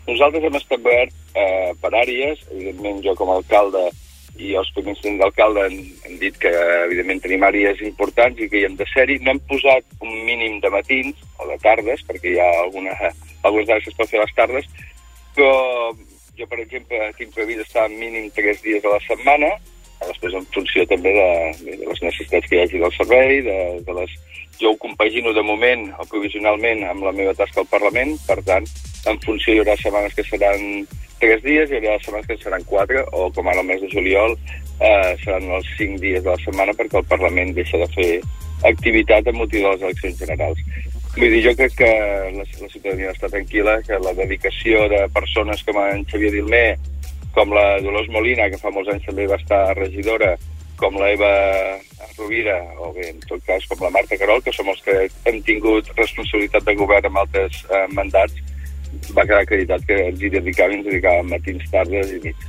Nosaltres hem establert per àrees, evidentment jo com a alcalde i els primers d'alcalde han dit que evidentment tenim àrees importants i que hi hem de ser-hi. No hem posat un mínim de matins o de tardes, perquè hi ha algunes dades que es pot fer a les tardes, però jo, per exemple, tinc previst estar mínim 3 dies a la setmana, després en funció també de les necessitats que hi hagi del servei, jo ho compagino de moment o provisionalment amb la meva tasca al Parlament, per tant, en funció hi haurà setmanes que seran 3 dies, hi haurà setmanes que seran 4, o com ara el mes de juliol seran els 5 dies de la setmana perquè el Parlament deixa de fer activitat amb motiu de les eleccions generals. Vull dir, jo crec que la ciutadania està tranquil·la, que la dedicació de persones com en Xavier Dilmé, com la Dolors Molina, que fa molts anys també va estar regidora, com la Eva Rovira, o bé, en tot cas, com la Marta Querol, que som els que hem tingut responsabilitat de govern amb altres mandats, va quedar acreditat que ens hi dedicàvem matins, tardes i nits.